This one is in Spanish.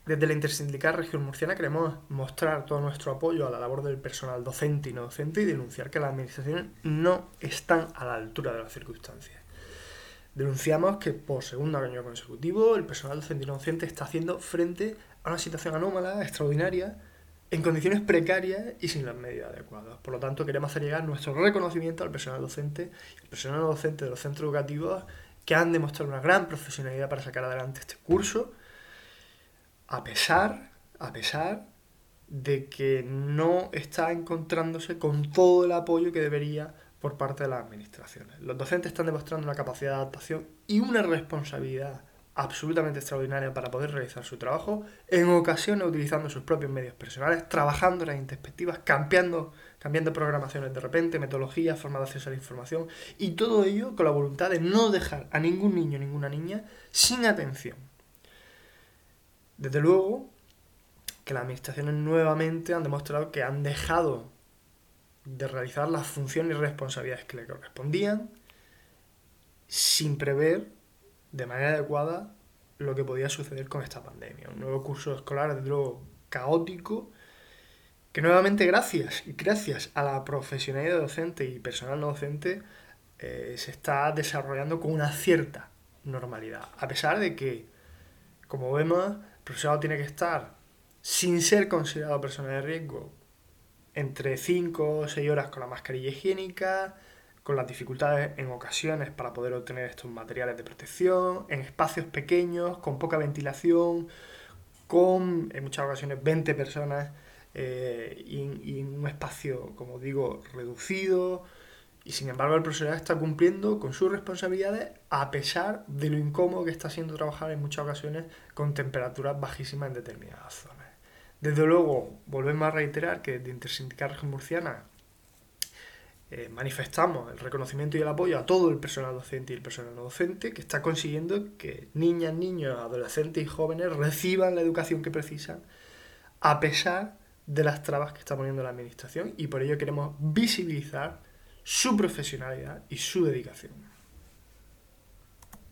Desde la Intersindical Región Murciana queremos mostrar todo nuestro apoyo a la labor del personal docente y no docente y denunciar que las administraciones no están a la altura de las circunstancias. Denunciamos que por segundo año consecutivo el personal docente y no docente está haciendo frente a una situación anómala, extraordinaria, en condiciones precarias y sin las medidas adecuadas. Por lo tanto, queremos hacer llegar nuestro reconocimiento al personal docente y al personal no docente de los centros educativos que han demostrado una gran profesionalidad para sacar adelante este curso, a pesar de que no está encontrándose con todo el apoyo que debería por parte de las administraciones. Los docentes están demostrando una capacidad de adaptación y una responsabilidad absolutamente extraordinaria para poder realizar su trabajo, en ocasiones utilizando sus propios medios personales, trabajando en las introspectivas, cambiando programaciones de repente, metodologías, formas de acceso a la información, y todo ello con la voluntad de no dejar a ningún niño o ninguna niña sin atención. Desde luego que las administraciones nuevamente han demostrado que han dejado de realizar las funciones y responsabilidades que le correspondían sin prever de manera adecuada lo que podía suceder con esta pandemia. Un nuevo curso escolar, desde luego, caótico, que nuevamente gracias a la profesionalidad docente y personal no docente, se está desarrollando con una cierta normalidad. A pesar de que, como vemos, el profesorado tiene que estar, sin ser considerado persona de riesgo, entre 5 o 6 horas con la mascarilla higiénica, con las dificultades en ocasiones para poder obtener estos materiales de protección, en espacios pequeños, con poca ventilación, con en muchas ocasiones 20 personas y en un espacio, como digo, reducido. Y sin embargo el profesorado está cumpliendo con sus responsabilidades a pesar de lo incómodo que está siendo trabajar en muchas ocasiones con temperaturas bajísimas en determinadas zonas. Desde luego, volvemos a reiterar que desde Intersindical Región Murciana manifestamos el reconocimiento y el apoyo a todo el personal docente y el personal no docente que está consiguiendo que niñas, niños, adolescentes y jóvenes reciban la educación que precisan a pesar de las trabas que está poniendo la administración, y por ello queremos visibilizar su profesionalidad y su dedicación.